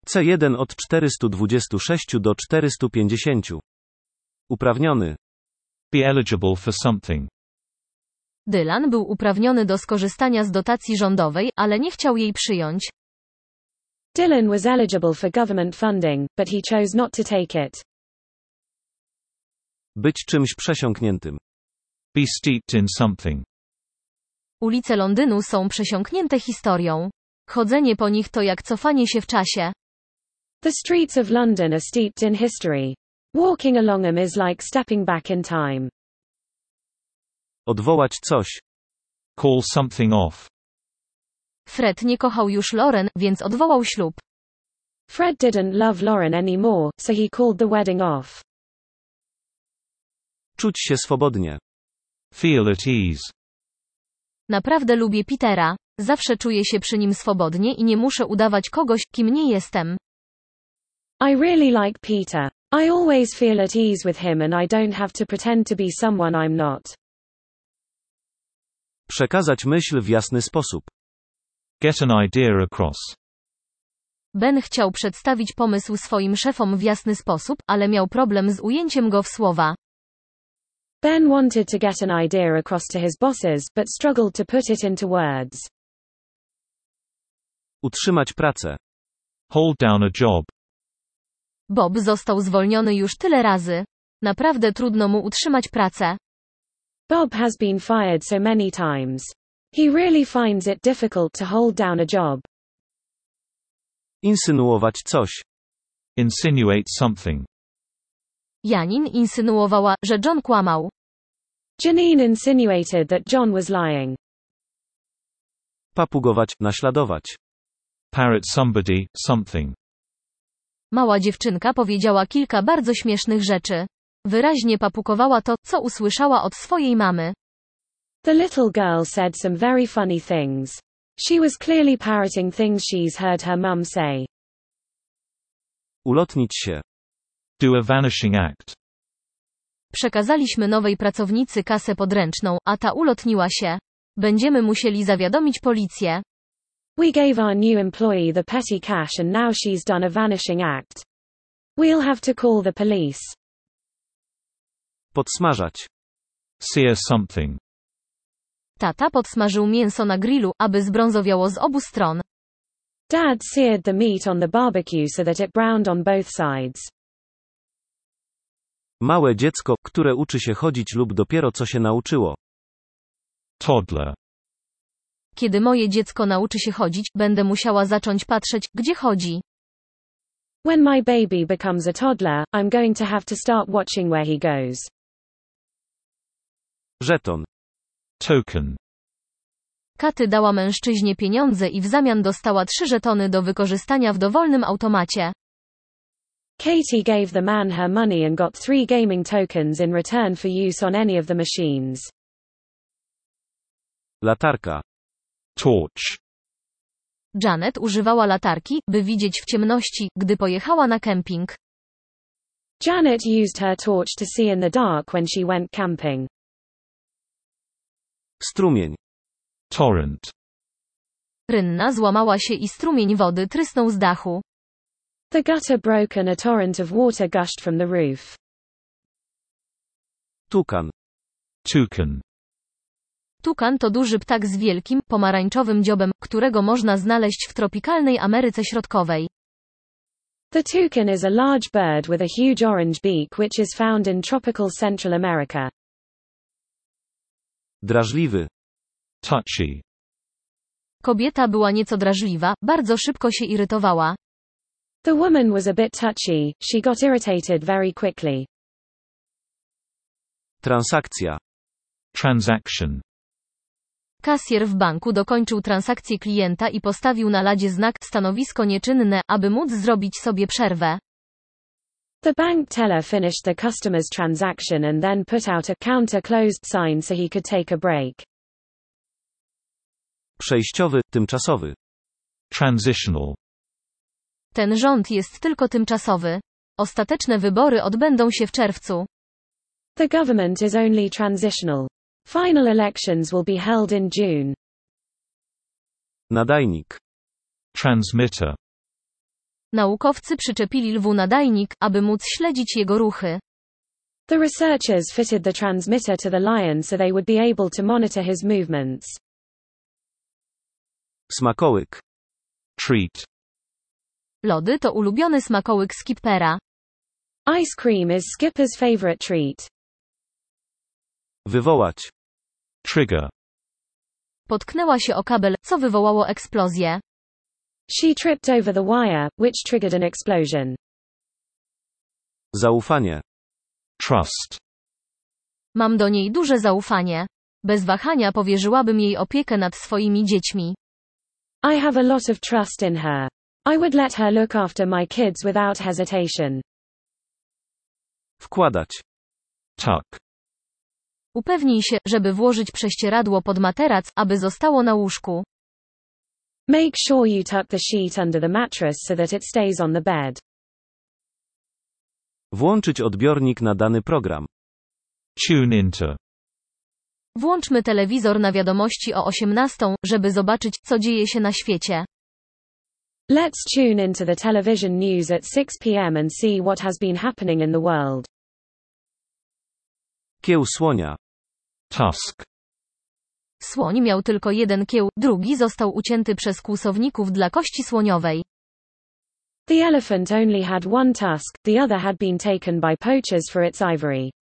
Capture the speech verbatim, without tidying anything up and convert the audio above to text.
C jeden od czterystu dwudziestu sześciu do czterystu pięćdziesięciu. Uprawniony. Be eligible for something. Dylan był uprawniony do skorzystania z dotacji rządowej, ale nie chciał jej przyjąć. Dylan was eligible for government funding, but he chose not to take it. Być czymś przesiąkniętym. Be steeped in something. Ulice Londynu są przesiąknięte historią. Chodzenie po nich to jak cofanie się w czasie. The streets of London are steeped in history. Walking along them is like stepping back in time. Odwołać coś. Call something off. Fred nie kochał już Lauren, więc odwołał ślub. Fred didn't love Lauren anymore, so he called the wedding off. Czuć się swobodnie. Feel at ease. Naprawdę lubię Petera. Zawsze czuję się przy nim swobodnie i nie muszę udawać kogoś, kim nie jestem. I really like Peter. I always feel at ease with him and I don't have to pretend to be someone I'm not. Przekazać myśl w jasny sposób. Get an idea across. Ben chciał przedstawić pomysł swoim szefom w jasny sposób, ale miał problem z ujęciem go w słowa. Ben wanted to get an idea across to his bosses, but struggled to put it into words. Utrzymać pracę. Hold down a job. Bob został zwolniony już tyle razy. Naprawdę trudno mu utrzymać pracę. Bob has been fired so many times. He really finds it difficult to hold down a job. Insynuować coś. Insinuate something. Janin insynuowała, że John kłamał. Janine insinuated that John was lying. Papugować, naśladować. Parrot somebody, something. Mała dziewczynka powiedziała kilka bardzo śmiesznych rzeczy. Wyraźnie papukowała to, co usłyszała od swojej mamy. The little girl said some very funny things. She was clearly parroting things she's heard her mum say. Ulotnić się. Do a vanishing act. Przekazaliśmy nowej pracownicy kasę podręczną, a ta ulotniła się. Będziemy musieli zawiadomić policję. We gave our new employee the petty cash and now she's done a vanishing act. We'll have to call the police. Podsmażać. Sear something. Tata podsmażył mięso na grillu, aby zbrązowiało z obu stron. Dad seared the meat on the barbecue so that it browned on both sides. Małe dziecko, które uczy się chodzić lub dopiero co się nauczyło. Toddler. Kiedy moje dziecko nauczy się chodzić, będę musiała zacząć patrzeć, gdzie chodzi. When my baby becomes a toddler, I'm going to have to start watching where he goes. Żeton. Token. Katy dała mężczyźnie pieniądze i w zamian dostała trzy żetony do wykorzystania w dowolnym automacie. Katie gave the man her money and got three gaming tokens in return for use on any of the machines. Latarka. Torch. Janet używała latarki, by widzieć w ciemności, gdy pojechała na kemping. Janet used her torch to see in the dark when she went camping. Strumień. Torrent. Rynna złamała się i strumień wody trysnął z dachu. The gutter broke and a torrent of water gushed from the roof. Tukan. Toucan. Tukan to duży ptak z wielkim, pomarańczowym dziobem, którego można znaleźć w tropikalnej Ameryce Środkowej. The toucan is a large bird with a huge orange beak which is found in tropical Central America. Drażliwy. Touchy. Kobieta była nieco drażliwa, bardzo szybko się irytowała. The woman was a bit touchy, she got irritated very quickly. Transakcja. Transaction. Kasjer w banku dokończył transakcję klienta i postawił na ladzie znak stanowisko nieczynne, aby móc zrobić sobie przerwę. The bank teller finished the customer's transaction and then put out a counter closed sign so he could take a break. Przejściowy, tymczasowy. Transitional. Ten rząd jest tylko tymczasowy. Ostateczne wybory odbędą się w czerwcu. The government is only transitional. Final elections will be held in June. Nadajnik. Transmitter. Naukowcy przyczepili lwu nadajnik, aby móc śledzić jego ruchy. The researchers fitted the transmitter to the lion so they would be able to monitor his movements. Smakołyk. Treat. Lody to ulubiony smakołyk Skippera. Ice cream is Skipper's favorite treat. Wywołać. Trigger. Potknęła się o kabel, co wywołało eksplozję. She tripped over the wire, which triggered an explosion. Zaufanie. Trust. Mam do niej duże zaufanie. Bez wahania powierzyłabym jej opiekę nad swoimi dziećmi. I have a lot of trust in her. I would let her look after my kids without hesitation. Wkładać. Tuck. Upewnij się, żeby włożyć prześcieradło pod materac, aby zostało na łóżku. Make sure you tuck the sheet under the mattress so that it stays on the bed. Włączyć odbiornik na dany program. Tune into. Włączmy telewizor na wiadomości o osiemnastej, żeby zobaczyć, co dzieje się na świecie. Let's tune into the television news at six p m and see what has been happening in the world. Kieł słonia. Tusk. Słoń miał tylko jeden kieł, drugi został ucięty przez kłusowników dla kości słoniowej. The elephant only had one tusk, the other had been taken by poachers for its ivory.